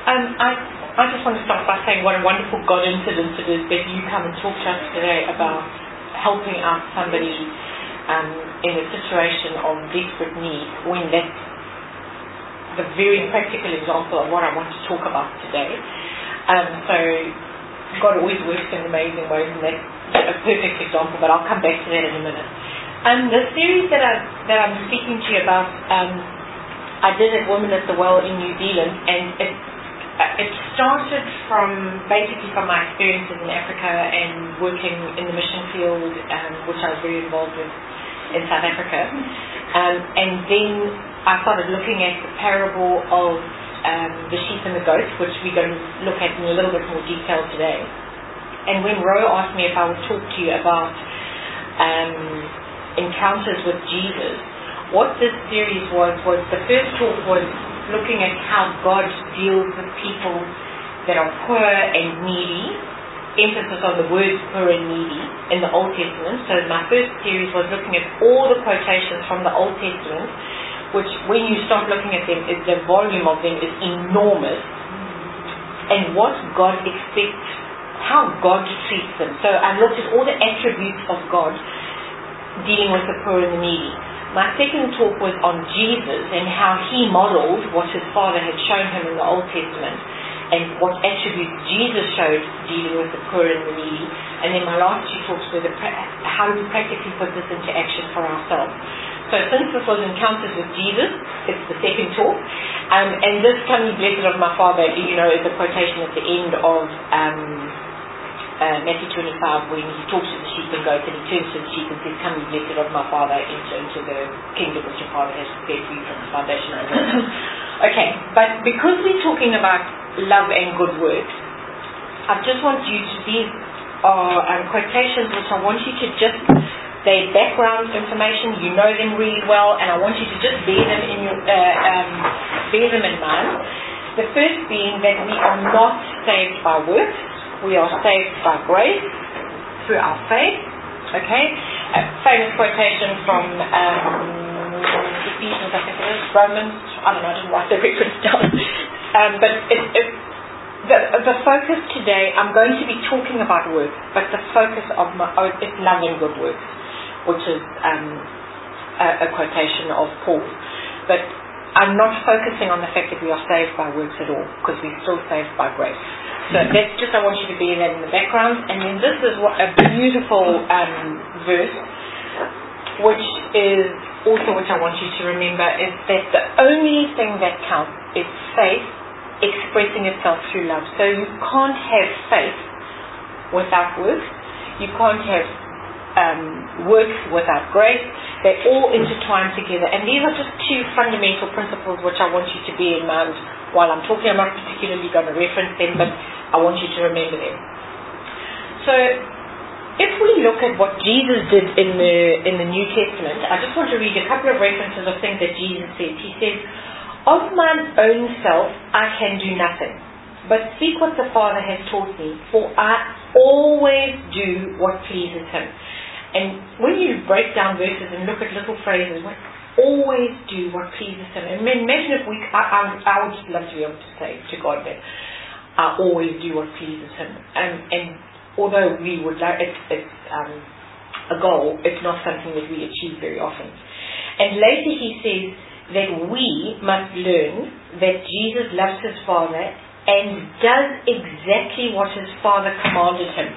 I just want to start by saying what a wonderful God incident it is that you come and talk to us today about helping out somebody in a situation of desperate need, when that's the very practical example of what I want to talk about today. So God always works in amazing ways, and that's a perfect example, but I'll come back to that in a minute. The series that I'm speaking to you about, I did at Women at the Well in New Zealand, and it started basically from my experiences in Africa and working in the mission field, which I was very involved with in South Africa. And then I started looking at the parable of the sheep and the goats, which we're going to look at in a little bit more detail today. And when Ro asked me if I would talk to you about encounters with Jesus, what this series was the first talk was looking at how God deals with people that are poor and needy, emphasis on the words poor and needy in the Old Testament. So my first series was looking at all the quotations from the Old Testament, which when you start looking at them, the volume of them is enormous, and what God expects, how God treats them. So I looked at all the attributes of God dealing with the poor and the needy. My second talk was on Jesus and how he modeled what his Father had shown him in the Old Testament, and what attributes Jesus showed dealing with the poor and the needy. And then my last two talks were how do we practically put this into action for ourselves. So since this was Encounters with Jesus, it's the second talk. And this "Come ye blessed of my Father," is a quotation at the end of Matthew 25, when he talks to the sheep and goats, and he turns to the sheep and says, "Come ye blessed of my Father, enter into the kingdom which your Father has prepared for you from the foundation of the world." Okay, but because we're talking about love and good works, I just want you to, these are quotations which I want you to just, they're background information, you know them really well, and I want you to just bear them in mind. The first being that we are not saved by works, we are saved by grace through our faith. Okay, a famous quotation from Ephesians, I think it is, Romans, I don't know, I didn't write the reference down. But the focus today, I'm going to be talking about works, but the focus of it's love and good works, which is a quotation of Paul. But I'm not focusing on the fact that we are saved by works at all, because we're still saved by grace. So that's just, I want you to be that in the background. And then this is a beautiful verse, which is also what I want you to remember, is that the only thing that counts is faith expressing itself through love. So you can't have faith without works. You can't have works without grace. They're all intertwined together. And these are just two fundamental principles which I want you to bear in mind while I'm talking. I'm not particularly going to reference them, but I want you to remember them. So if we look at what Jesus did in the New Testament, I just want to read a couple of references of things that Jesus said. He says, "Of mine own self I can do nothing, but speak what the Father has taught me, for I always do what pleases him." And when you break down verses and look at little phrases, like always do what pleases him. And imagine if I would just love to be able to say to God that I always do what pleases him. And although we would like it's a goal, it's not something that we achieve very often. And later he says that we must learn that Jesus loves his Father and does exactly what his Father commanded him.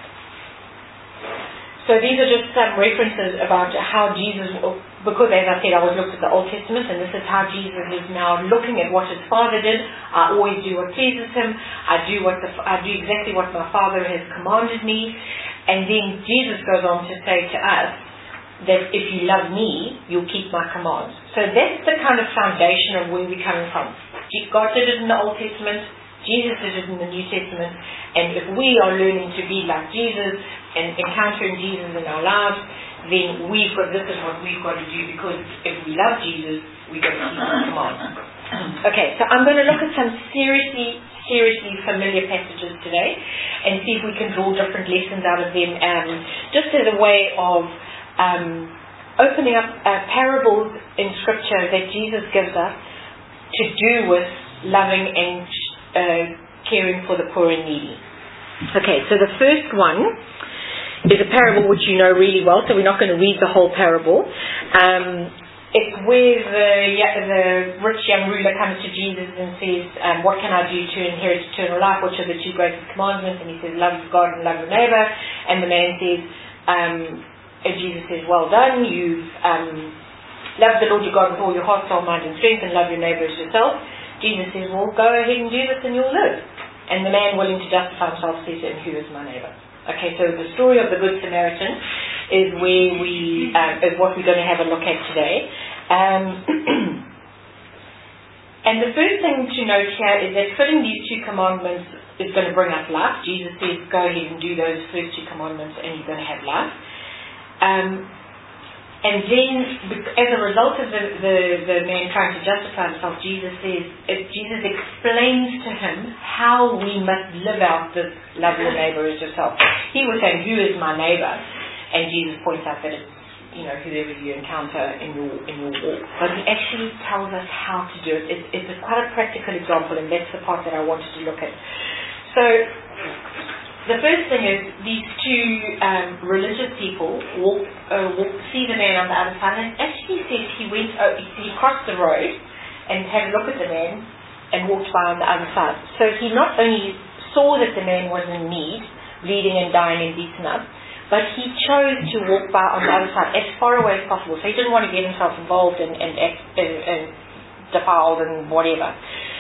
So these are just some references about how Jesus, because as I said, I was looking at the Old Testament, and this is how Jesus is now looking at what his Father did. I always do what pleases him. I do exactly what my Father has commanded me. And then Jesus goes on to say to us that if you love me, you'll keep my commands. So that's the kind of foundation of where we're coming from. God did it in the Old Testament. Jesus did it in the New Testament. And if we are learning to be like Jesus and encountering Jesus in our lives, then this is what we've got to do, because if we love Jesus, we've got to keep his commands. Okay, so I'm going to look at some seriously familiar passages today and see if we can draw different lessons out of them, just as a way of opening up parables in Scripture that Jesus gives us to do with loving and caring for the poor and needy. Okay, so the first one is a parable which you know really well, so we're not going to read the whole parable. It's where the rich young ruler comes to Jesus and says, what can I do to inherit eternal life? Which are the two greatest commandments? And he says, love God and love your neighbor. And the man says, and Jesus says, well done, you've loved the Lord your God with all your heart, soul, mind and strength, and love your neighbor as yourself. Jesus says, well, go ahead and do this and you'll live. And the man, willing to justify himself, says, and who is my neighbor? Okay, so the story of the Good Samaritan is where is what we're going to have a look at today. And the first thing to note here is that fitting these two commandments is going to bring us life. Jesus says, go ahead and do those first two commandments and you're going to have life. And then, as a result of the man trying to justify himself, Jesus explains to him how we must live out this love your neighbor as yourself. He was saying, who is my neighbor? And Jesus points out that it's, whoever you encounter in your walk. But he actually tells us how to do it. It's quite a practical example, and that's the part that I wanted to look at. So, the first thing is these two religious people see the man on the other side, and it actually says he crossed the road and had a look at the man and walked by on the other side. So he not only saw that the man was in need, bleeding and dying and beaten up, but he chose to walk by on the other side as far away as possible. So he didn't want to get himself involved and defiled and whatever.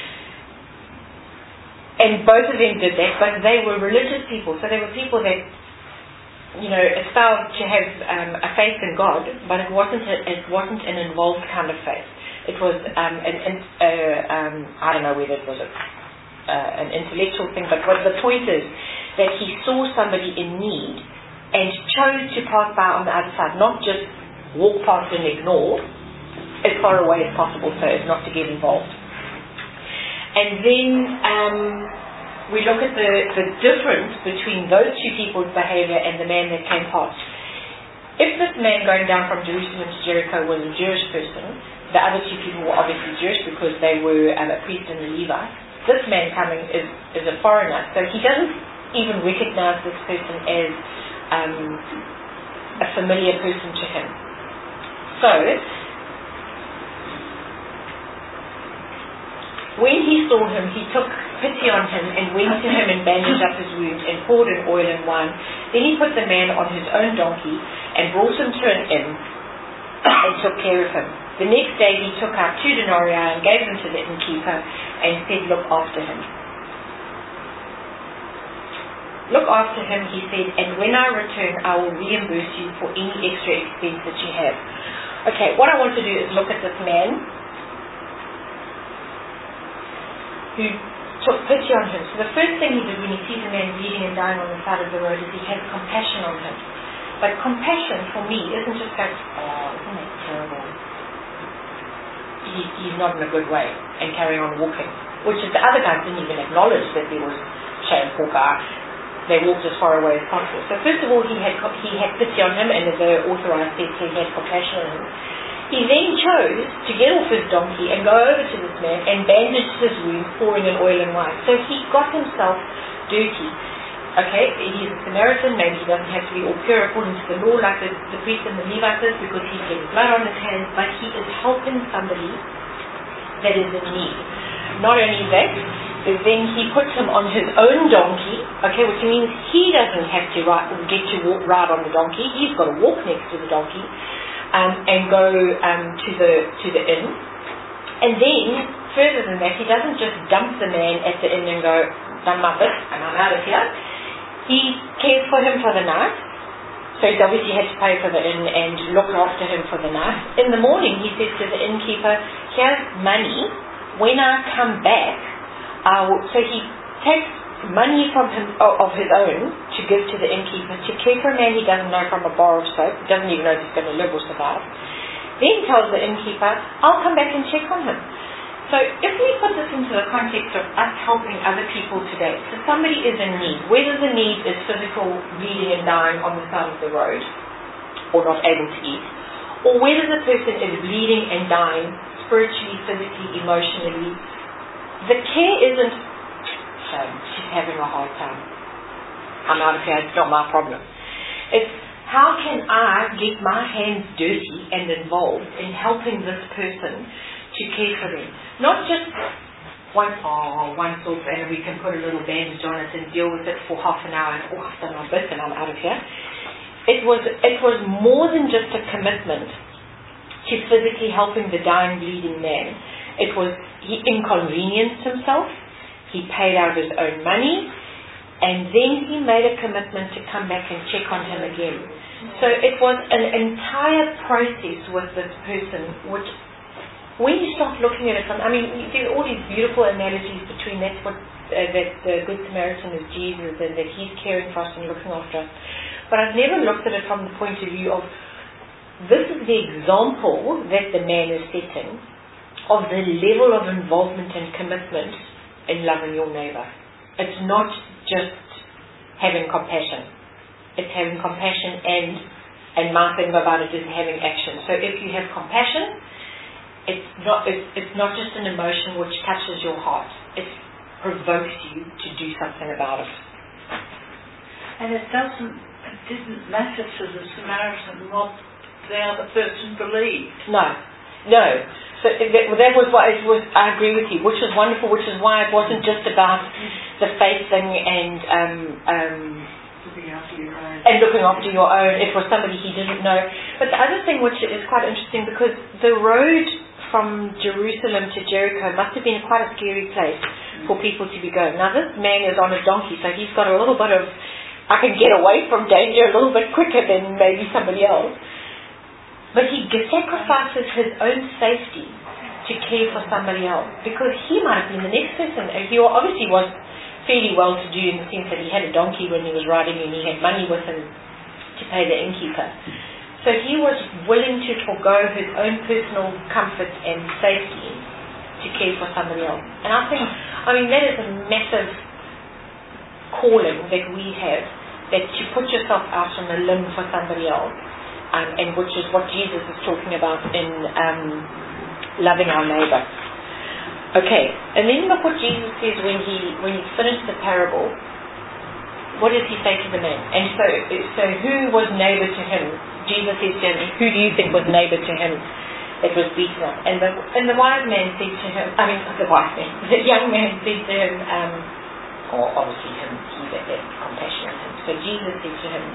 And both of them did that, but they were religious people. So they were people that, espoused to have a faith in God, but it wasn't an involved kind of faith. It was I don't know whether it was an intellectual thing, but what the point is that he saw somebody in need and chose to pass by on the other side, not just walk past and ignore as far away as possible so as not to get involved. And then we look at the difference between those two people's behavior and the man that came past. If this man going down from Jerusalem to Jericho was a Jewish person, the other two people were obviously Jewish because they were a priest and a Levite. This man coming is a foreigner, so he doesn't even recognize this person as a familiar person to him. So, when he saw him, he took pity on him and went to him and bandaged up his wound and poured in oil and wine. Then he put the man on his own donkey and brought him to an inn and took care of him. The next day he took out 2 denarii and gave them to the innkeeper and said, look after him. Look after him, he said, and when I return, I will reimburse you for any extra expense that you have. Okay, what I want to do is look at this man who took pity on him. So the first thing he did when he sees a man bleeding and dying on the side of the road is he has compassion on him. But compassion for me isn't just going, oh, isn't that terrible? He's not in a good way, and carry on walking. Which is the other guys didn't even acknowledge that there was shame, poor guy. They walked as far away as possible. So first of all, he had pity on him, and as the authorized said, he had compassion on him. He then chose to get off his donkey and go over to this man and bandage his wound, pouring in oil and wine. So he got himself dirty. Okay, he's a Samaritan, maybe he doesn't have to be all pure according to the law like the priest and the Levite is because he's getting blood on his hands, but he is helping somebody that is in need. Not only that, but then he puts him on his own donkey, okay, which means he doesn't have to ride on the donkey. He's got to walk next to the donkey. And go to the inn. And then, further than that, he doesn't just dump the man at the inn and go, done my bit, and I'm out of here. He cares for him for the night. So he's obviously had to pay for the inn and look after him for the night. In the morning, he says to the innkeeper, here's money. When I come back, so he takes money from him of his own to give to the innkeeper to care for a man he doesn't know from a bar of soap, doesn't even know if he's going to live or survive. Then tells the innkeeper, I'll come back and check on him. So if we put this into the context of us helping other people today, so somebody is in need, whether the need is physical, bleeding and dying on the side of the road, or not able to eat, or whether the person is bleeding and dying spiritually, physically, emotionally, the care isn't she's having a hard time. I'm out of here, it's not my problem. It's how can I get my hands dirty and involved in helping this person to care for them? Not just once off and we can put a little bandage on it and deal with it for half an hour and I've done my bit and I'm out of here. It was more than just a commitment to physically helping the dying, bleeding man. It was, he inconvenienced himself, he paid out his own money, and then he made a commitment to come back and check on him again. So it was an entire process with this person, which when you start looking at it, there are all these beautiful analogies between that the Good Samaritan is Jesus and that he's caring for us and looking after us. But I've never looked at it from the point of view of this is the example that the man is setting of the level of involvement and commitment in loving your neighbor. It's not just having compassion. It's having compassion and my thing about it is having action. So if you have compassion, it's not just an emotion which touches your heart. It provokes you to do something about it. And it didn't matter to the Samaritan what the other person believed. No. So that was what it was. I agree with you, which was wonderful. Which is why it wasn't just about the faith thing and looking after your own. It was somebody he didn't know. But the other thing, which is quite interesting, because the road from Jerusalem to Jericho must have been quite a scary place for people to be going. Now this man is on a donkey, so he's got a little bit of, I can get away from danger a little bit quicker than maybe somebody else. But he sacrifices his own safety to care for somebody else, because he might have been the next person. He obviously was fairly well-to-do in the sense that he had a donkey when he was riding and he had money with him to pay the innkeeper. So he was willing to forego his own personal comfort and safety to care for somebody else. And I think, that is a massive calling that we have, that to put yourself out on a limb for somebody else, and which is what Jesus is talking about in loving our neighbor. Okay, and then look what Jesus says when he finished the parable. What does he say to the man? And so who was neighbor to him? Jesus says to him, who do you think was neighbor to him that was beaten up? And the wise man said to him, the young man said to him, or obviously him, he that had compassion on him. So Jesus said to him,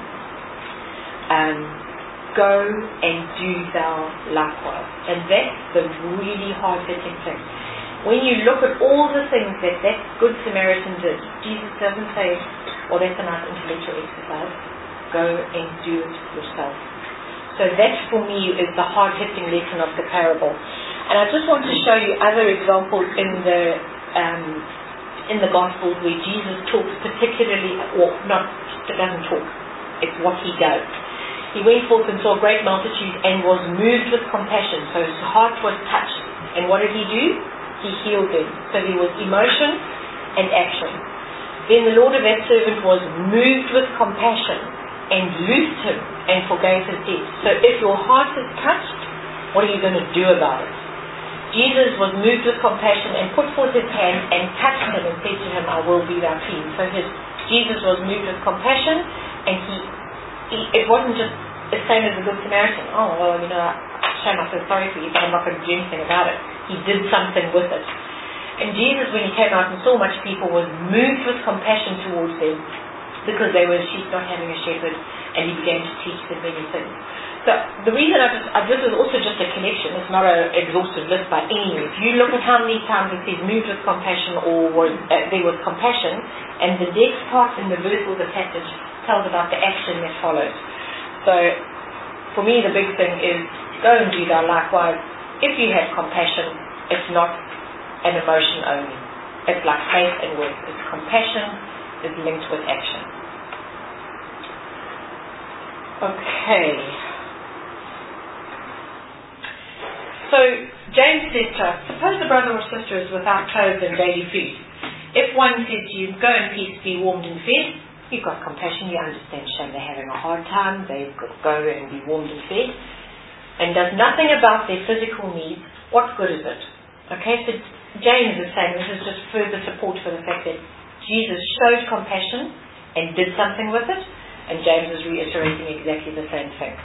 go and do thou likewise. And that's the really hard-hitting thing. When you look at all the things that Good Samaritan did, Jesus doesn't say, that's a nice intellectual exercise. Go and do it yourself. So that for me is the hard-hitting lesson of the parable. And I just want to show you other examples in the Gospels where Jesus talks particularly, doesn't talk, it's what he does. He went forth and saw a great multitude and was moved with compassion. So his heart was touched. And what did he do? He healed them. So there was emotion and action. Then the Lord of that servant was moved with compassion and loosed him and forgave his debt. So if your heart is touched, what are you going to do about it? Jesus was moved with compassion and put forth his hand and touched him and said to him, I will be thy clean. So Jesus was moved with compassion, and it wasn't just the same as the Good Samaritan. I show myself sorry for you, but I'm not going to do anything about it. He did something with it. And Jesus, when he came out and saw much people, was moved with compassion towards them because they were sheep not having a shepherd, and he began to teach them many things. So the reason this is also just a connection. It's not an exhaustive list by any means. You look at how many times it says moved with compassion or there was compassion, and the next part in the verse or the passage tells about the action that follows. So for me the big thing is go and do thou likewise. If you have compassion, it's not an emotion only. It's like faith and work. It's compassion is linked with action. Okay. So James says to us, suppose the brother or sister is without clothes and daily food. If one says to you, go in peace, be warmed and fed, you've got compassion, you understand shame, they're having a hard time, they've got to go and be warmed and fed, and does nothing about their physical needs, what good is it? Okay, so James is saying, this is just further support for the fact that Jesus showed compassion and did something with it, and James is reiterating exactly the same thing.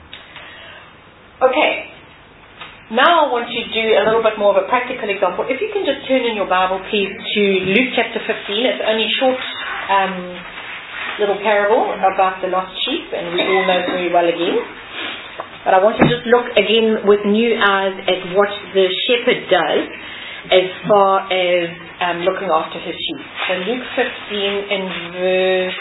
Okay, now I want you to do a little bit more of a practical example. If you can just turn in your Bible, please, to Luke chapter 15. It's only a short little parable about the lost sheep, and we all know very well again. But I want to just look again with new eyes at what the shepherd does as far as looking after his sheep. So Luke 15 in verse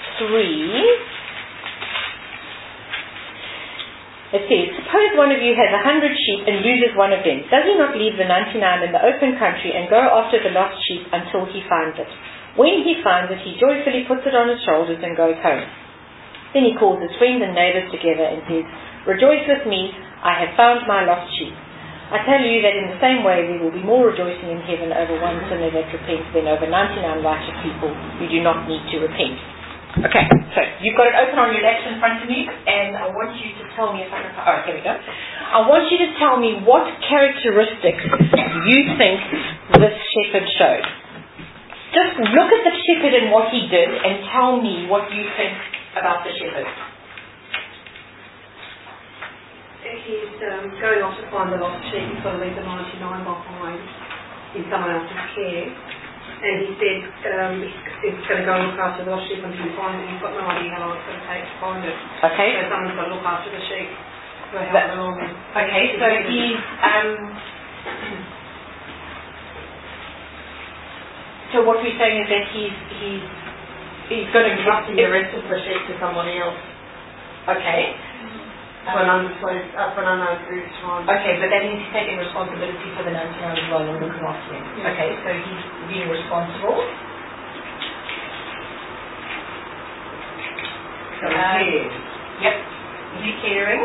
3. It says, suppose one of you has 100 sheep and loses one of them. Does he not leave the 99 in the open country and go after the lost sheep until he finds it? When he finds it, he joyfully puts it on his shoulders and goes home. Then he calls his friends and neighbors together and says, rejoice with me, I have found my lost sheep. I tell you that in the same way there will be more rejoicing in heaven over one sinner that repents than over 99 righteous people who do not need to repent. Okay, so you've got it open on your left in front of you, and I want you to tell me if I can... Oh, here we go. I want you to tell me what characteristics you think this shepherd showed. Just look at the shepherd and what he did and tell me what you think about the shepherd. He's going off to find the lost sheep. He's got to leave the 99 behind in someone else's care. And he said he's going to go and look after the lost sheep until he finds it. He's got no idea how long it's going to take to find it. Okay. So someone's got to look after the sheep for however long. Okay, so he's... so what we're saying is that he's going to trusting the rest of the sheep to someone else. Okay. For an unknown period of time. Okay, but that means he's taking responsibility for the 99 as well and looking after him. Yeah. Okay, so he's being responsible. So cares. Yep. Is he caring?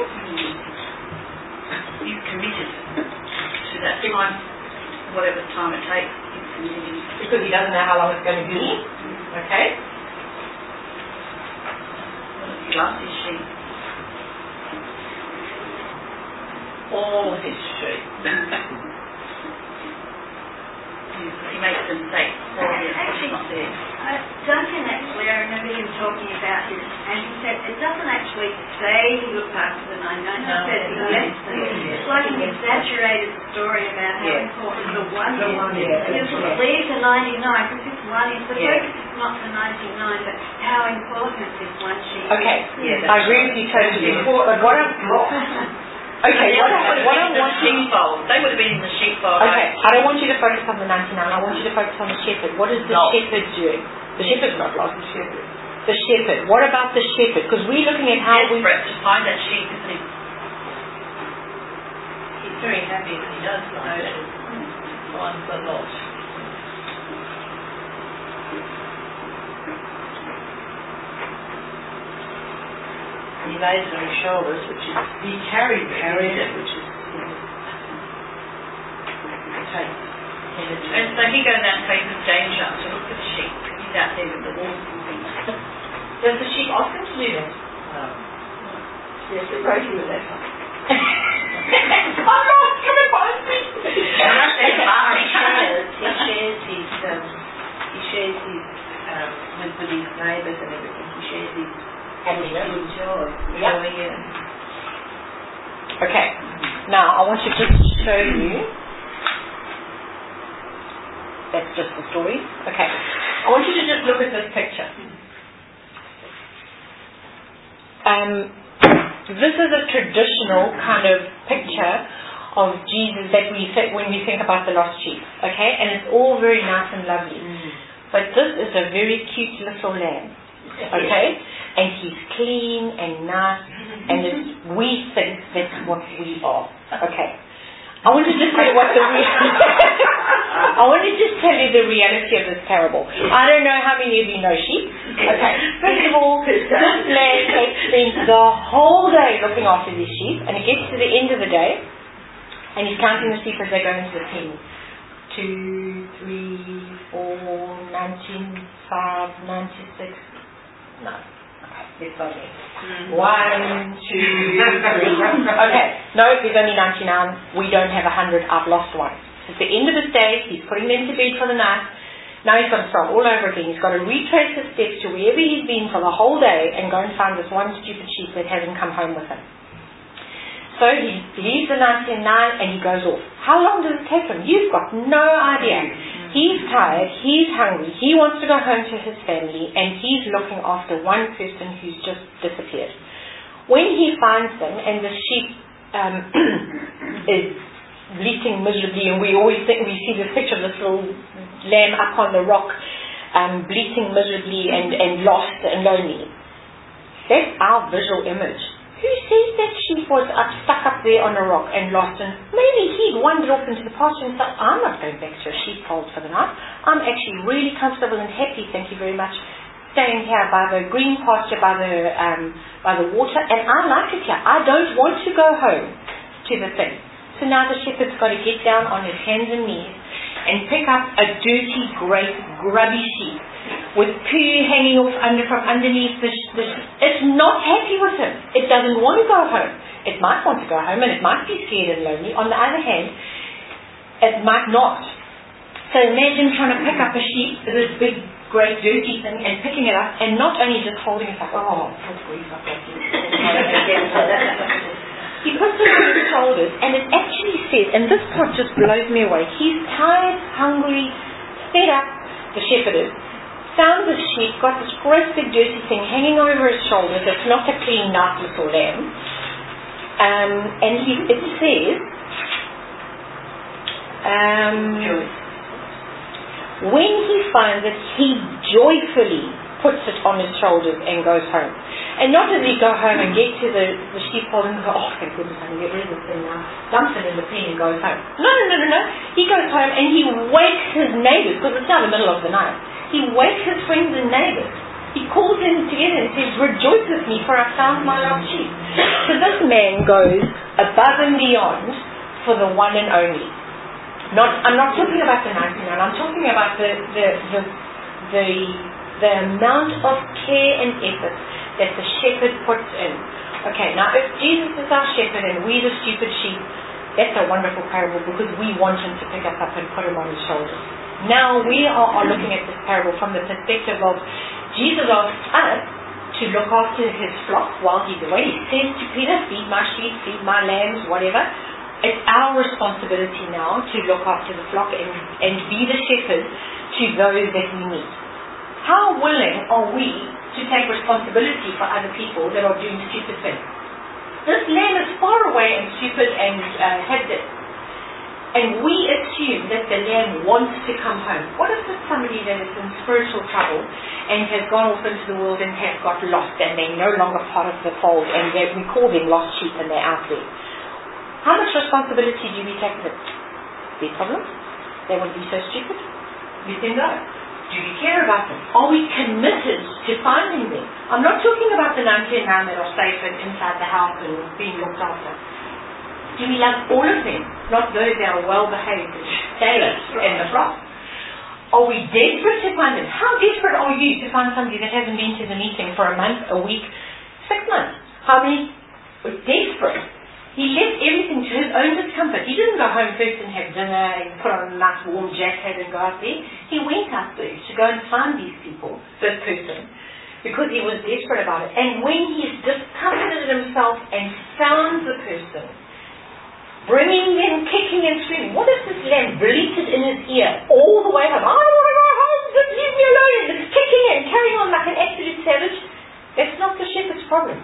He's committed to that time, whatever time it takes. He's committed. Because he doesn't know how long it's going to be. Okay. He loves his sheep. All of his sheep. He makes them safe. Actually, not there. I don't think that's clear. I remember him talking about his, and he said it doesn't actually say he looked after the 99. It says he left them. It's like he exaggerated the story about how important the one is. He just leave the 99 because this one is. The focus is not the 99, but how important this one sheep is. Okay, I agree with you totally. But what Okay, what I want you... They would have been in the sheepfold. Okay, I don't want you to focus on the 99. I want you to focus on the shepherd. What is the shepherd doing? The shepherd's not lost. The shepherd. What about the shepherd? Because we're looking at how we... Desperate to find that sheep, isn't he? He's very happy that he does find it. Finds the lost. He lays it on his shoulders, which is he carried it, which is And so he goes out and faces danger to look for the sheep. He's out there with the wolves and things. Does the sheep ask him to do that? Yes, the breaking with that one. I'm not coming behind me. He shares his with his neighbours and everything. He shares his joy. Okay, now I want to just show you. That's just the story. Okay, I want you to just look at this picture. This is a traditional kind of picture of Jesus that we think when we think about the lost sheep. Okay, and it's all very nice and lovely. But this is a very cute little lamb. Okay, and he's clean and nice, and we think that's what we are. Okay, I want to just tell you what I want to just tell you the reality of this parable. I don't know how many of you know sheep. Okay, first of all, this man spends the whole day looking after these sheep, and it gets to the end of the day, and he's counting the sheep as they go into the pen. 2, 3, 4, 19, 5, 96. No. Okay, let's go again. 1, 2, 3. Okay, no, there's only 99. We don't have 100. I've lost one. At the end of his day, he's putting them to bed for the night. Now he's got to start all over again. He's got to retrace his steps to wherever he's been for the whole day and go and find this one stupid sheep that hasn't come home with him. So he leaves the 99 and he goes off. How long does it take him? You've got no idea. He's tired, he's hungry, he wants to go home to his family, and he's looking after one person who's just disappeared. When he finds them, and the sheep is bleating miserably, and we always think we see this picture of this little lamb up on the rock, bleating miserably and lost and lonely. That's our visual image. Who says that sheep was stuck up there on a rock and lost, and maybe he'd wandered off into the pasture and thought, I'm not going back to a sheepfold for the night. I'm actually really comfortable and happy, thank you very much, staying here by the green pasture, by the water, and I like it here. I don't want to go home to the thing. So now the shepherd's got to get down on his hands and knees and pick up a dirty, great, grubby sheep with poo hanging off from underneath it's not happy with him. It doesn't want to go home. It might want to go home and it might be scared and lonely. On the other hand, it might not. So imagine trying to pick up a sheep, this big, great, dirty thing, and picking it up, and not only just holding it up, that's grief, I've got you. He puts it on his shoulders, and it actually says, and this part just blows me away, he's tired, hungry, fed up, the shepherd is, found this sheep, got this great big dirty thing hanging over his shoulders. It's not a clean, nice little lamb. And it says, when he finds it, he joyfully puts it on his shoulders and goes home. And not does he go home and get to the sheepfold and go, thank goodness, I can get rid of this thing now. Dumps it in the pen and goes home. No. He goes home and he wakes his neighbors, because it's now the middle of the night. He wakes his friends and neighbors. He calls them together and says, rejoice with me, for I found my lost sheep. So this man goes above and beyond for the one and only. I'm not talking about the 99, I'm talking about the amount of care and effort that the shepherd puts in. Okay, now if Jesus is our shepherd and we the stupid sheep, that's a wonderful parable because we want him to pick us up and put him on his shoulders. Now we are looking at this parable from the perspective of Jesus asks us to look after his flock while he's away. He says to Peter, feed my sheep, feed my lambs, whatever. It's our responsibility now to look after the flock and be the shepherd to those that we meet. How willing are we to take responsibility for other people that are doing stupid things? This lamb is far away and stupid and had this. And we assume that the lamb wants to come home. What if it's somebody that is in spiritual trouble and has gone off into the world and has got lost and they're no longer part of the fold and we call them lost sheep and they're out there? How much responsibility do we take for them? Their problems? They won't be so stupid? We say no. Do we care about them? Are we committed to finding them? I'm not talking about the 99 that are safe and inside the house and being looked after. Do we love all of them? Not those that are well behaved and stay in the flock. Are we desperate to find them? How desperate are you to find somebody that hasn't been to the meeting for a month, a week, 6 months? How many were desperate? He left everything to his own discomfort. He didn't go home first and have dinner and put on a nice warm jacket and go out there. He went out there to go and find these people, this person, because he was desperate about it. And when he's discomfited himself and found the person, bringing them, kicking and screaming, what if this lamb bleated in his ear all the way home? I want to go home, just leave me alone. And it's kicking and carrying on like an absolute savage. That's not the shepherd's problem.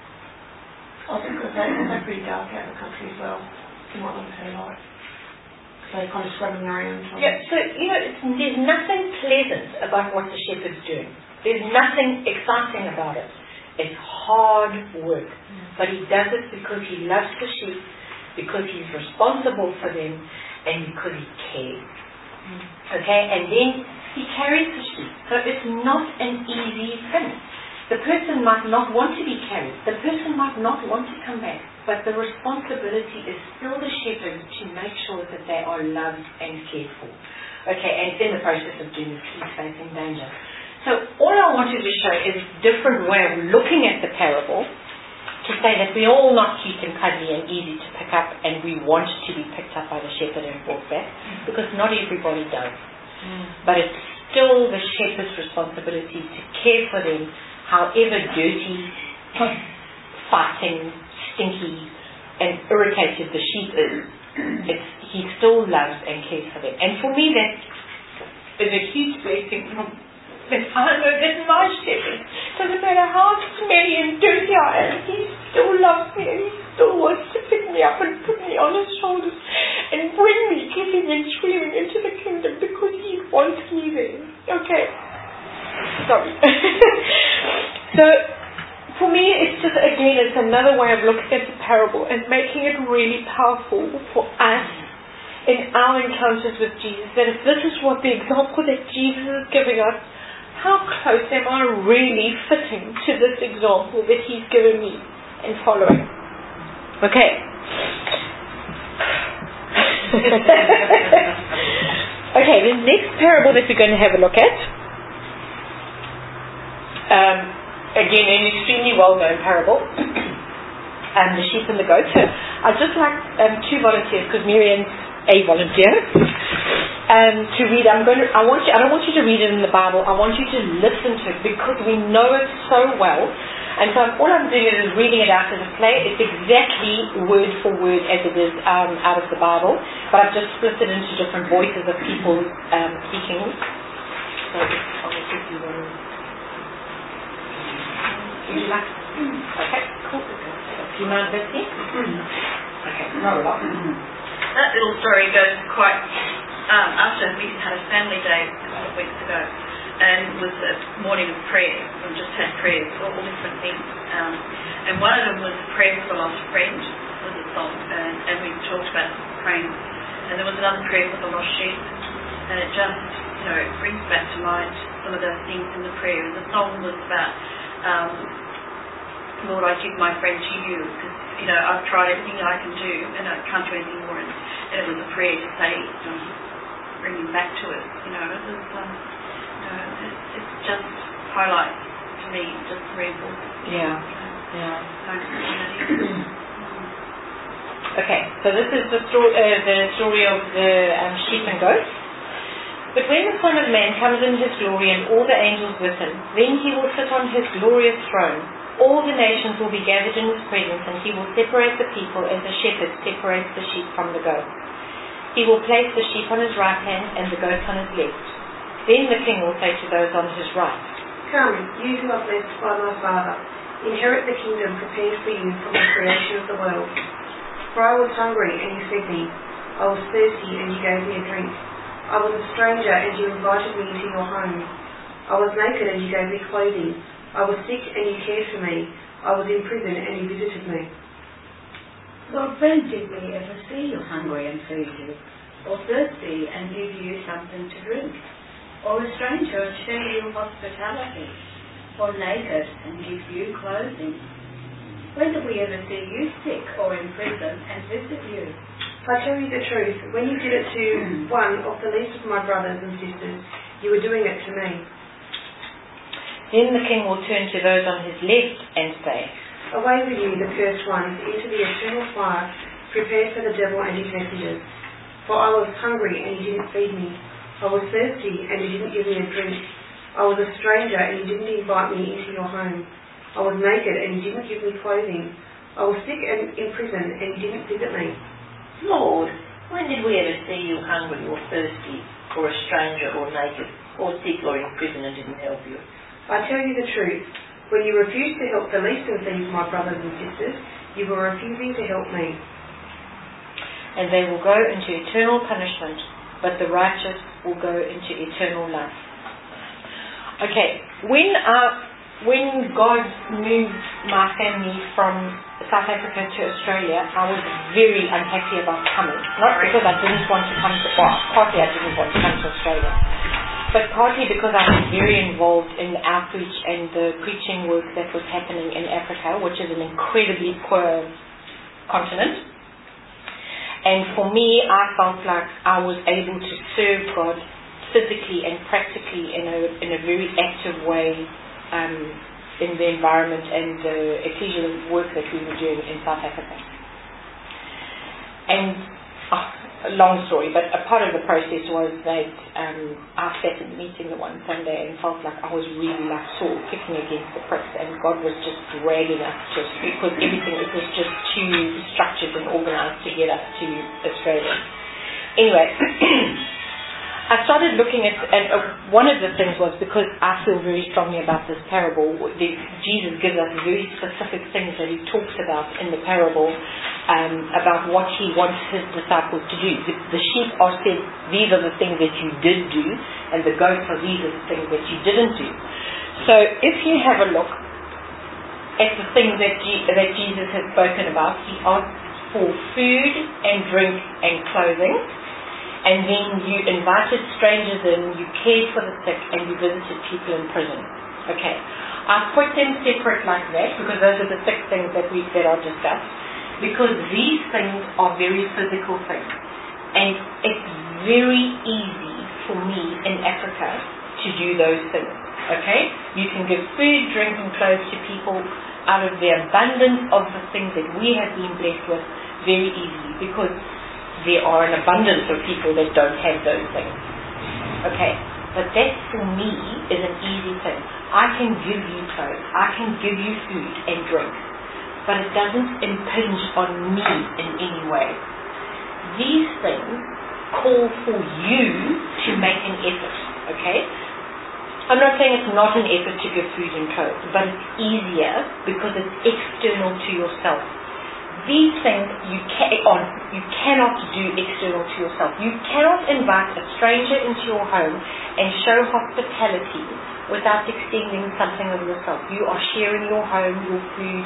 I think because they're pretty dark out of the country as well. You might want to say like. So they're kind of scrubbing around. Yeah, so, there's nothing pleasant about what the shepherd's doing. There's nothing exciting about it. It's hard work. But he does it because he loves the sheep, because he's responsible for them, and because he cares. Okay, and then he carries the sheep. So it's not an easy thing. The person might not want to be carried. The person might not want to come back. But the responsibility is still the shepherd to make sure that they are loved and cared for. Okay, and in the process of doing this, he's facing danger. So all I wanted to show is a different way of looking at the parable to say that we're all not cute and cuddly and easy to pick up, and we want to be picked up by the shepherd and brought back, because not everybody does. But it's still the shepherd's responsibility to care for them, however dirty, fighting, stinky, and irritated the sheep is. He still loves and cares for them. And for me, that is a huge blessing. That I know that my shepherd, doesn't matter how smelly and dirty I am, he still loves me and he still wants to pick me up and put me on his shoulders and bring me kicking and screaming into the kingdom because he wants me there. Okay. Sorry. So, for me, it's just, again, it's another way of looking at the parable and making it really powerful for us in our encounters with Jesus. That if this is what the example that Jesus is giving us, how close am I really fitting to this example that he's given me and following? Okay. Okay, the next parable that we're going to have a look at, again, an extremely well-known parable, the sheep and the goats. So I'd just like two volunteers, because Miriam's a volunteer, to read. I don't want you to read it in the Bible. I want you to listen to it because we know it so well. And so all I'm doing is reading it out as a play. It's exactly word for word as it is out of the Bible, but I've just split it into different voices of people speaking. So I'll just give you one. Would you like? Okay, cool. Do you mind, Betsy? Okay, not a lot. That little story goes quite after we had a family day a couple of weeks ago, and was a morning of prayer. We just had prayers, all different things. And one of them was prayer for the lost friend, was a song, and we talked about praying. And there was another prayer for the lost sheep, and it just, it brings back to mind some of those things in the prayer. And the song was about, Lord, I give my friend to you, because I've tried everything I can do, and I can't do anything more. And it was a prayer to say, bring him back to us. It just highlights to me, just reinforces. Yeah. Okay, so this is the story of the sheep and goats. But when the Son of Man comes in his glory and all the angels with him, then he will sit on his glorious throne. All the nations will be gathered in his presence, and he will separate the people as a shepherd separates the sheep from the goats. He will place the sheep on his right hand and the goats on his left. Then the king will say to those on his right, Come, you who are blessed by my Father, inherit the kingdom prepared for you from the creation of the world. For I was hungry, and you fed me. I was thirsty, and you gave me a drink. I was a stranger, and you invited me into your home. I was naked, and you gave me clothing. I was sick, and you cared for me. I was in prison, and you visited me. Lord, when did we ever see you hungry and feed you, or thirsty and give you something to drink, or a stranger and show you hospitality, or naked and give you clothing? When did we ever see you sick or in prison and visit you? I tell you the truth, when you did it to one of the least of my brothers and sisters, you were doing it to me. Then the king will turn to those on his left and say, Away with you, the cursed ones, into the eternal fire, prepared for the devil and his messengers. For I was hungry, and you didn't feed me. I was thirsty, and you didn't give me a drink. I was a stranger, and you didn't invite me into your home. I was naked, and you didn't give me clothing. I was sick and in prison, and you didn't visit me. Lord, when did we ever see you hungry or thirsty, or a stranger or naked, or sick or in prison and didn't help you? I tell you the truth, when you refused to help the least of these, my brothers and sisters, you were refusing to help me. And they will go into eternal punishment, but the righteous will go into eternal life. Okay, when God moved my family from South Africa to Australia, I was very unhappy about coming. Not because I didn't want to come to, partly I didn't want to come to Australia, but partly because I was very involved in the outreach and the preaching work that was happening in Africa, which is an incredibly poor continent. And for me, I felt like I was able to serve God physically and practically in a very active way in the environment and the ecclesial work that we were doing in South Africa. And a long story, but a part of the process was that I sat in the meeting the one Sunday and felt like I was really like Saul kicking against the pricks, and God was just dragging us just because everything, it was just too structured and organized to get us to Australia. Anyway, I started looking at, and one of the things was because I feel very strongly about this parable. Jesus gives us very specific things that he talks about in the parable about what he wants his disciples to do. The sheep are said, these are the things that you did do, and the goats are these are the things that you didn't do. So if you have a look at the things that Jesus has spoken about, he asks for food and drink and clothing. And then you invited strangers in, you cared for the sick, and you visited people in prison. Okay. I've put them separate like that because those are the 6 things that are discussed. Because these things are very physical things. And it's very easy for me in Africa to do those things. Okay? You can give food, drink, and clothes to people out of the abundance of the things that we have been blessed with very easily. Because there are an abundance of people that don't have those things. Okay, but that for me is an easy thing. I can give you clothes, I can give you food and drink, but it doesn't impinge on me in any way. These things call for you to make an effort, okay? I'm not saying it's not an effort to give food and clothes, but it's easier because it's external to yourself. These things you cannot do external to yourself. You cannot invite a stranger into your home and show hospitality without extending something of yourself. You are sharing your home, your food,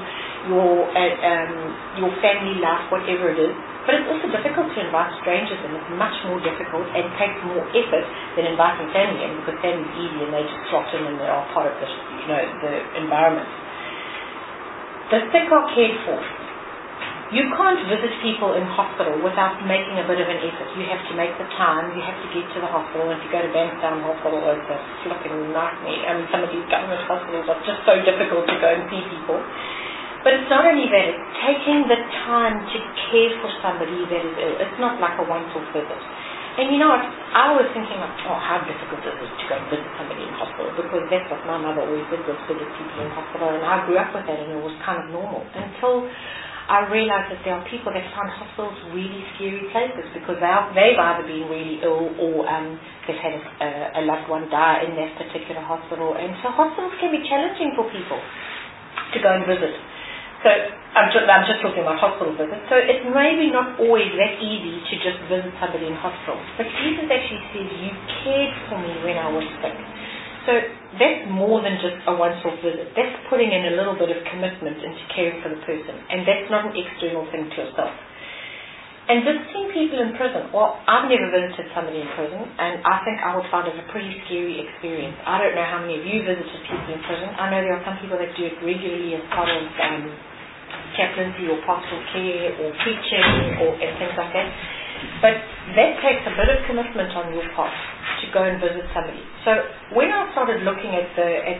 your family life, whatever it is. But it's also difficult to invite strangers in. It's much more difficult and takes more effort than inviting family in, because family is easy and they just slot in and they are part of the environment. The sick are cared for. You can't visit people in hospital without making a bit of an effort. You have to make the time, you have to get to the hospital. If you go to Bankstown Hospital, it's a flipping nightmare. I mean, some of these government hospitals are just so difficult to go and see people. But it's not only that, it's taking the time to care for somebody that is ill. It's not like a once-off visit. And you know what, I was thinking, how difficult is it to go and visit somebody in hospital, because that's what my mother always did, was visit people in hospital, and I grew up with that and it was kind of normal. Until I realized that there are people that find hospitals really scary places because they've either been really ill or they've had a loved one die in that particular hospital. And so hospitals can be challenging for people to go and visit. So I'm just talking about hospital visits. So it's maybe not always that easy to just visit somebody in hospital. But Jesus actually says, you cared for me when I was sick. So that's more than just a once-off visit. That's putting in a little bit of commitment into caring for the person. And that's not an external thing to yourself. And visiting people in prison. Well, I've never visited somebody in prison, and I think I would find it a pretty scary experience. I don't know how many of you visited people in prison. I know there are some people that do it regularly as part of chaplaincy or pastoral care or preaching and things like that. But that takes a bit of commitment on your part to go and visit somebody. So when I started looking at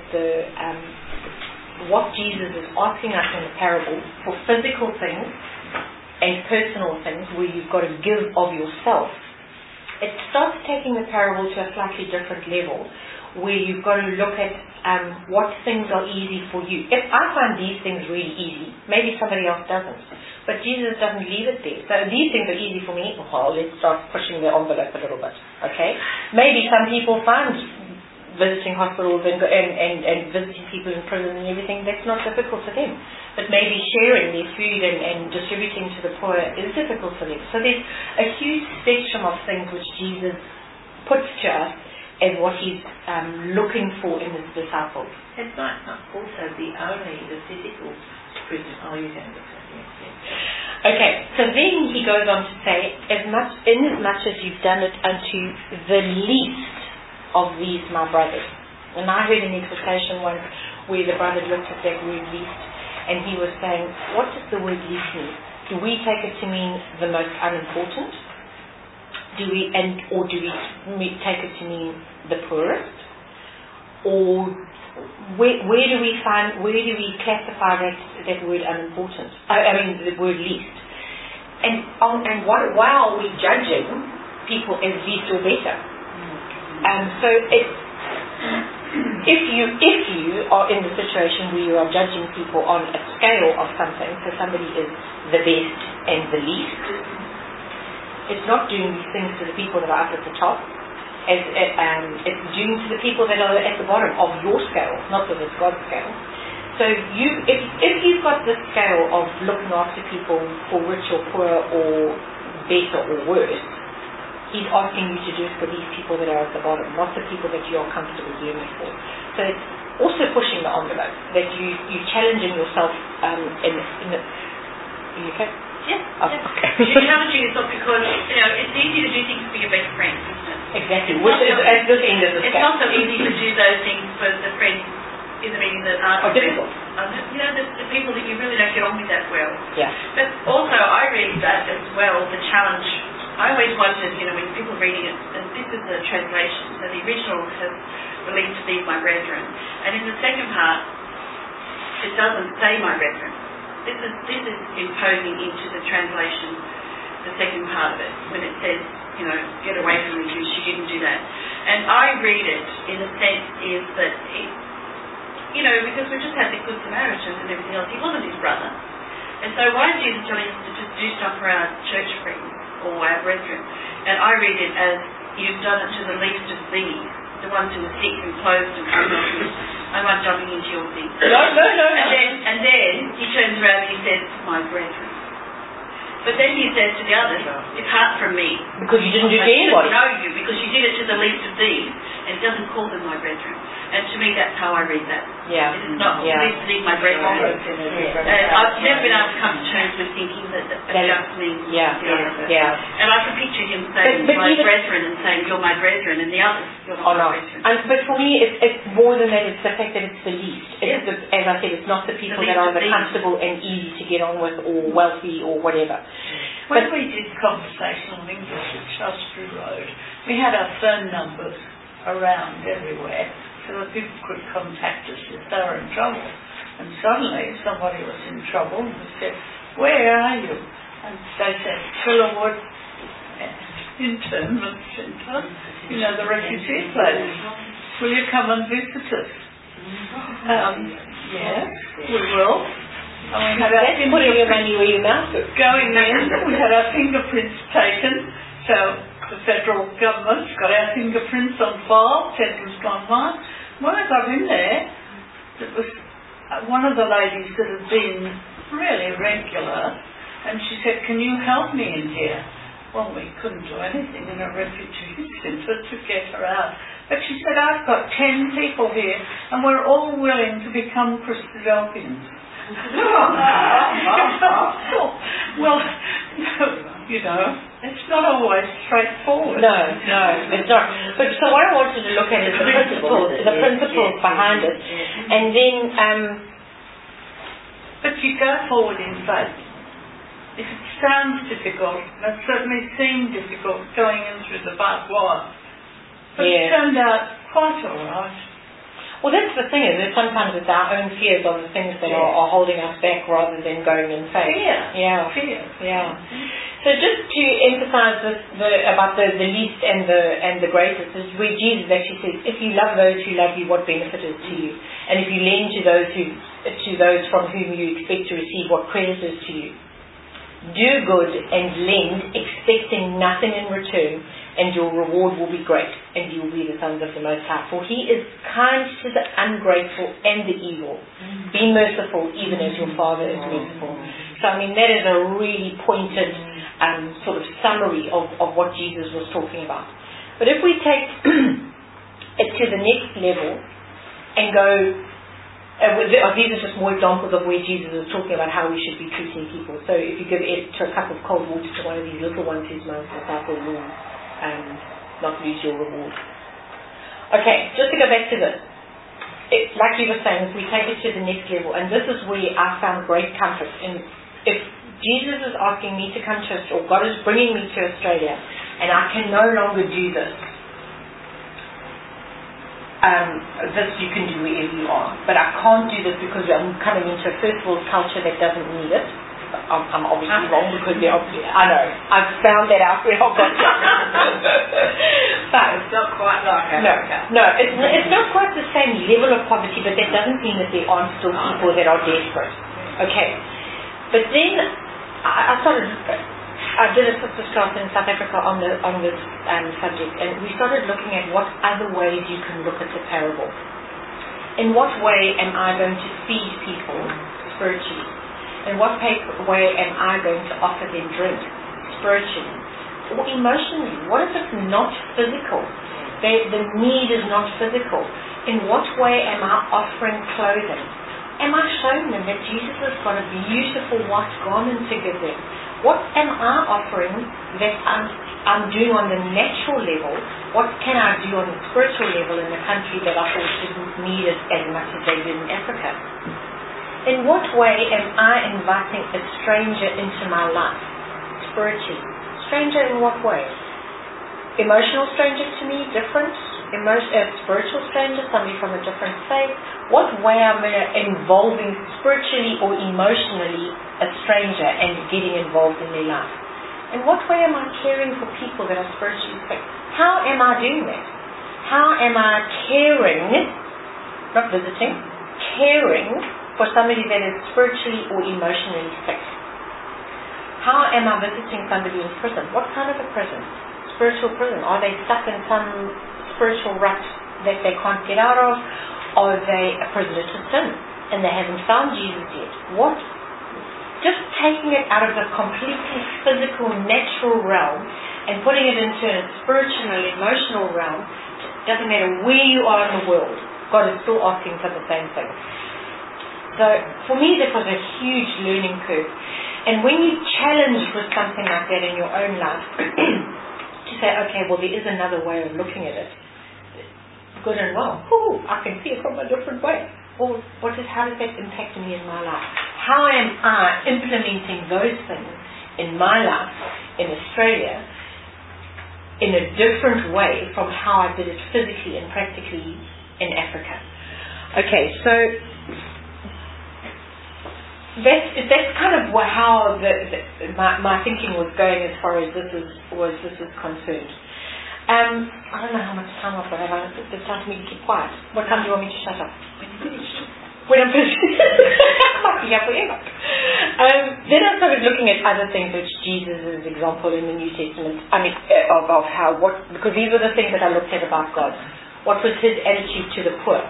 what Jesus is asking us in the parable for physical things and personal things where you've got to give of yourself, it starts taking the parable to a slightly different level, where you've got to look at what things are easy for you. If I find these things really easy, maybe somebody else doesn't. But Jesus doesn't leave it there. So these things are easy for me. Well, let's start pushing the envelope a little bit. Okay? Maybe some people find visiting hospitals and visiting people in prison and everything, that's not difficult for them. But maybe sharing their food and distributing to the poor is difficult for them. So there's a huge spectrum of things which Jesus puts to us as what he's looking for in his disciples. It might not also be only the physical prison. Oh, you can look at it. Okay, so then he goes on to say, as much as you've done it unto the least of these my brothers. And I heard an exhortation once where the brother looked at that word least, and he was saying, what does the word least mean? Do we take it to mean the most unimportant? Do we take it to mean the poorest? Or where do we classify that word unimportant? The word least. while we're judging people as least or better. So if you are in the situation where you are judging people on a scale of something, so somebody is the best and the least, it's not doing these things to the people that are up at the top. It's doing to the people that are at the bottom of your scale, not that it's God's scale. So if you've got the scale of looking after people for rich or poor or better or worse, He's asking you to do it for these people that are at the bottom, not the people that you are comfortable doing it for. So it's also pushing the envelope, that you're challenging yourself are you okay? Yeah. Oh, okay. You're challenging yourself because, it's easy to do things for your best friends, isn't it? Exactly. Which is at this end of the scale. It's not so easy to do those things for the friends in the meeting that aren't difficult. The people that you really don't get on with that well. Yeah. But also, I read that as well, the challenge. I always wondered, when people reading it, and this is the translation, so the original has released to these my brethren, and in the second part, it doesn't say my brethren. This is imposing into the translation, the second part of it, when it says, get away from me, she didn't do that. And I read it in the sense is that, because we just had the Good Samaritans and everything else, he wasn't his brother. And so why is Jesus telling us to just do stuff for our church friends or our brethren? And I read it as, you've done it to the least of these, the ones who are sick and clothed and hungry. I'm not jumping into your thing. No. And then he turns around and he says, my brethren. But then he says to the others, depart from me. Because you didn't do it to anybody. I didn't know you, because you did it to the least of these. And it doesn't call them my brethren. And to me, that's how I read that. Yeah. It is not least of these, my brethren. I've never been able to come to terms with thinking that just means the opposite. Yeah. And I can picture him saying, my brethren, and saying, you're my brethren, and the others, you're not my brethren. But for me, it's more than that. It's the fact that it's the least. It's as I said, it's not the people that are the comfortable and easy to get on with or wealthy or whatever. When we did conversational English at Shaftesbury Road, we had our phone numbers around everywhere so that people could contact us if they were in trouble. And suddenly somebody was in trouble and we said, where are you? And they said, Trillawood Internment Centre, the refugee place. Will you come and visit us? Yes, we will. And we had our putting your money where your mouth is. Going in, we had our fingerprints taken, so the federal government's got our fingerprints on file, 10 was gone by. When I got in there, it was one of the ladies that had been really regular, and she said, can you help me in here? Well, we couldn't do anything in a refugee centre to get her out. But she said, I've got 10 people here, and we're all willing to become Christadelphians. Well, it's not always straightforward. No, it's not. But so what I wanted to look at is the principles behind it, and then. But you go forward in faith. If it sounds difficult, it certainly seemed difficult going in through the barbed wire, but it turned out quite all right. Well, that's the thing, is that sometimes it's our own fears on the things that are holding us back rather than going in faith. Fear. So just to emphasize about the least and the greatest is where Jesus actually says, if you love those who love you, what benefit is to you? And if you lend to those from whom you expect to receive, what credit is to you? Do good and lend, expecting nothing in return, and your reward will be great, and you will be the sons of the Most High. For He is kind to the ungrateful and the evil. Be merciful, even as your Father is merciful. So, that is a really pointed sort of summary of what Jesus was talking about. But if we take it to the next level and go, these are just more examples of where Jesus is talking about how we should be treating people. So if you give it to a cup of cold water to one of these little ones whose mouth is out of room, not lose your reward. Okay, just to go back to this. Like you were saying, if we take it to the next level, and this is where I found great comfort in, if Jesus is asking me to come to Australia, or God is bringing me to Australia, and I can no longer do this, this you can do wherever you are. But I can't do this because I'm coming into a first world culture that doesn't need it. I'm obviously wrong because I know. I've found that out when I got but it's not quite like Africa. No, it's not quite the same level of poverty, but that doesn't mean that there aren't still people that are desperate. Okay. But then I did a sister's class in South Africa on this subject, and we started looking at what other ways you can look at the parable. In what way am I going to feed people spiritually? In what way am I going to offer them drink spiritually? Or emotionally? What if it's not physical? The need is not physical. In what way am I offering clothing? Am I showing them that Jesus has got a beautiful white garment to give them? What am I offering that I'm doing on the natural level? What can I do on the spiritual level in the country that I thought didn't need it as much as they did in Africa? In what way am I inviting a stranger into my life spiritually? Stranger in what way? Emotional stranger to me, different? Spiritual stranger, somebody from a different faith? What way am I involving spiritually or emotionally a stranger and getting involved in their life? In what way am I caring for people that are spiritually sick? How am I doing that? How am I caring, not visiting, caring for somebody that is spiritually or emotionally sick? How am I visiting somebody in prison? What kind of a prison? Spiritual prison. Are they stuck in some spiritual rut that they can't get out of? Are they a prisoner to sin and they haven't found Jesus yet? What? Just taking it out of the completely physical, natural realm and putting it into a spiritual and emotional realm, doesn't matter where you are in the world, God is still asking for the same thing. So for me that was a huge learning curve. And when you challenge with something like that in your own life, to say, okay, well there is another way of looking at it, good and well, I can see it from a different way. Well, how does that impact me in my life? How am I implementing those things in my life in Australia in a different way from how I did it physically and practically in Africa? Okay, so that's kind of how my thinking was going as far as this is concerned. I don't know how much time I've got. It's time for me to keep quiet. What time do you want me to shut up? When I'm finished. I might be here forever. Then I started looking at other things which Jesus is example in the New Testament. Of how, because these were the things that I looked at about God. What was his attitude to the poor?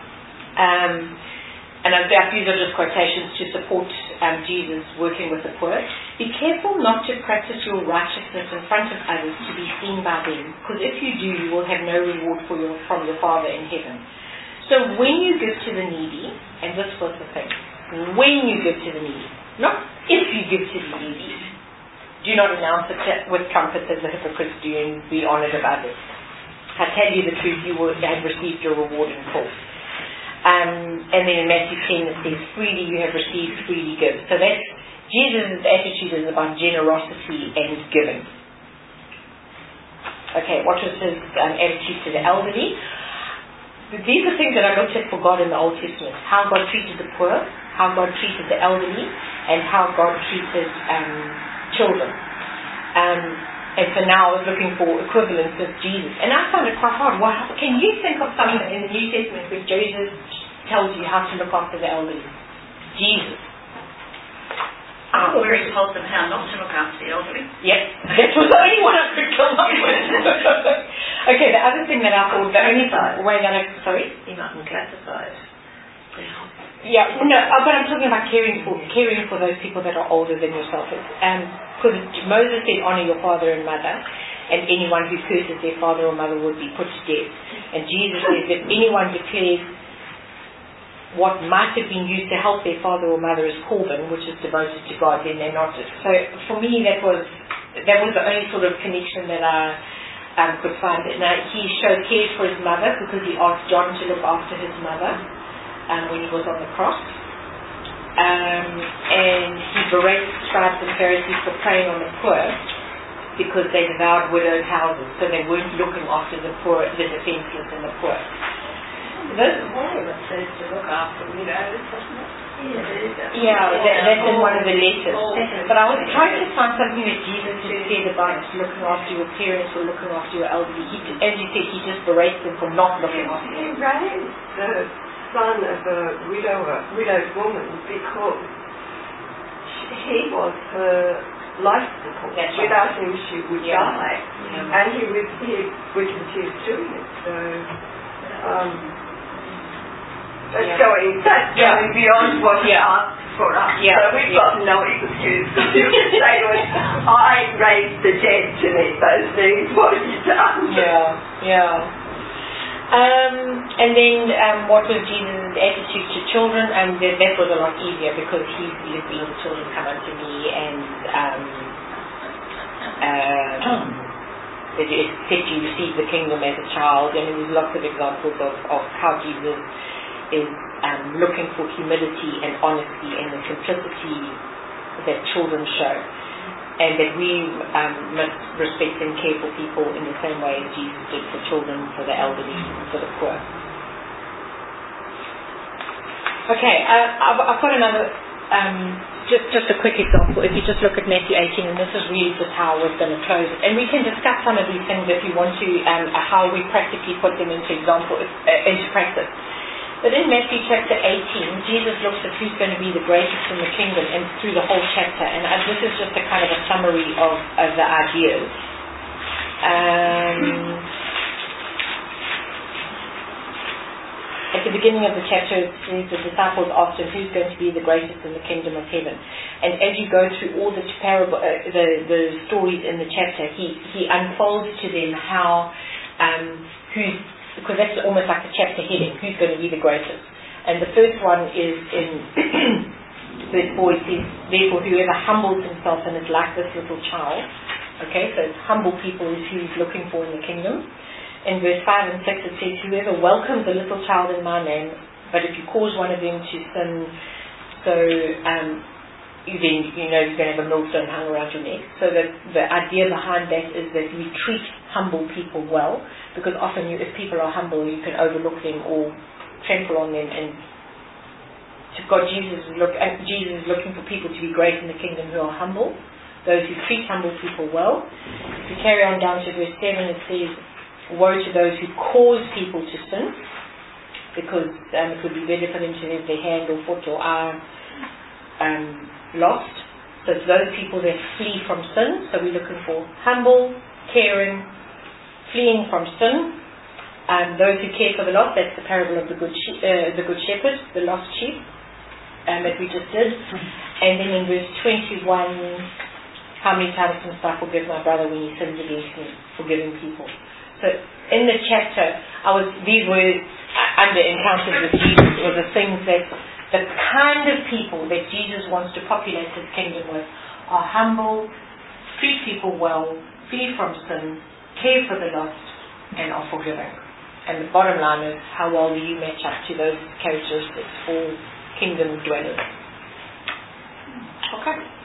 And I've used just quotations to support Jesus working with the poor. Be careful not to practice your righteousness in front of others to be seen by them, because if you do, you will have no reward from your Father in heaven. So when you give to the needy, and this was the thing, when you give to the needy, not if you give to the needy, do not announce it with trumpets as the hypocrites do and be honored above it. I tell you the truth, you will have received your reward in full. And then in Matthew 10 it says, freely you have received, freely give. So that's Jesus' attitude is about generosity and giving. Okay, what was his attitude to the elderly? These are things that I looked at for God in the Old Testament. How God treated the poor, how God treated the elderly, and how God treated children. And so now I was looking for equivalents of Jesus. And I found it quite hard. Well, can you think of something in the New Testament where Jesus tells you how to look after the elderly? Jesus. Where he told them how not to look after the elderly. Yep. That was the only one I could come up with. Okay, the other thing that I thought, the only way that sorry? You mustn't classify it. Yeah, no, but I'm talking about caring for those people that are older than yourself. Because Moses said, honor your father and mother, and anyone who curses their father or mother would be put to death. And Jesus says that anyone declares what might have been used to help their father or mother as Corban, which is devoted to God, then they're not. So for me, that was the only sort of connection that I could find. Now, he showed care for his mother because he asked John to look after his mother when he was on the cross. And he berated scribes and Pharisees for preying on the poor because they devoured widows' houses, so they weren't looking after the poor, the defenseless and the poor. Those are horrible. says to look after widows, doesn't it? Yeah, that's in one of the letters. But I was trying to find something that Jesus had said about looking after your parents or looking after your elderly. As you said, he just berates them for not looking after them. He raised the son of a widowed woman because he was her life support. That's right. Without him, she would die. And he continued doing it. So, that's going beyond what he asked for us. So we've got no excuse. You can say to us, I raised the dead to meet those things. What have you done? And then what was Jesus' attitude to children? And that was a lot easier because he let the little children come unto me, and except you receive the kingdom as a child. I mean, there's lots of examples of how Jesus is looking for humility and honesty and the simplicity that children show, and that we must respect and care for people in the same way as Jesus did for children, for the elderly, for the poor. Okay, I've got another, just a quick example. If you just look at Matthew 18, and this is really just how we're going to close it. And we can discuss some of these things if you want to, how we practically put them into practice. But in Matthew chapter 18, Jesus looks at who's going to be the greatest in the kingdom, and through the whole chapter. And this is just a kind of a summary of the ideas. At the beginning of the chapter, it says the disciples asked him who's going to be the greatest in the kingdom of heaven. And as you go through all the the stories in the chapter, he unfolds to them how because that's almost like a chapter heading, who's going to be the greatest. And the first one is in verse 4, it says, therefore whoever humbles himself and is like this little child. Okay, so it's humble people is who he's looking for in the kingdom. In verse 5 and 6 it says, whoever welcomes a little child in my name, but if you cause one of them to sin, so then you're going to have a millstone hung around your neck. So the idea behind that is that we treat humble people well, because often if people are humble, you can overlook them or trample on them. And Jesus is looking for people to be great in the kingdom who are humble, those who treat humble people well. If you carry on down to verse 7, it says, woe to those who cause people to sin, because it would be better for them to have their hand or foot or eye lost. So it's those people that flee from sin. So we're looking for humble, caring, fleeing from sin. Those who care for the lost, that's the parable of the good shepherd, the lost sheep, that we just did. And then in verse 21, how many times must I forgive my brother when he sins against me? Forgiving people. So in the chapter, these were under encounters with Jesus, were the things that the kind of people that Jesus wants to populate his kingdom with are humble, treat people well, flee from sin, care for the lost, and are forgiving. And the bottom line is, how well do you match up to those characteristics for kingdom dwellers? Okay.